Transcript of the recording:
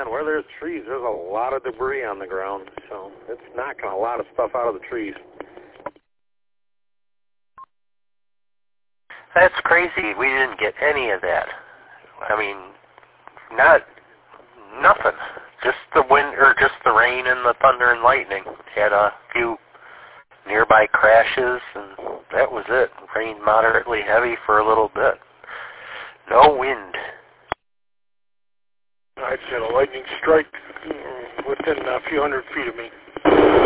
man, where there's trees, there's a lot of debris on the ground, so it's knocking a lot of stuff out of the trees. That's crazy. We didn't get any of that. I mean, nothing. Just the wind, or just the rain and the thunder and lightning. Had a few nearby crashes, and that was it. Rained moderately heavy for a little bit. No wind. I just had a lightning strike within a few hundred feet of me.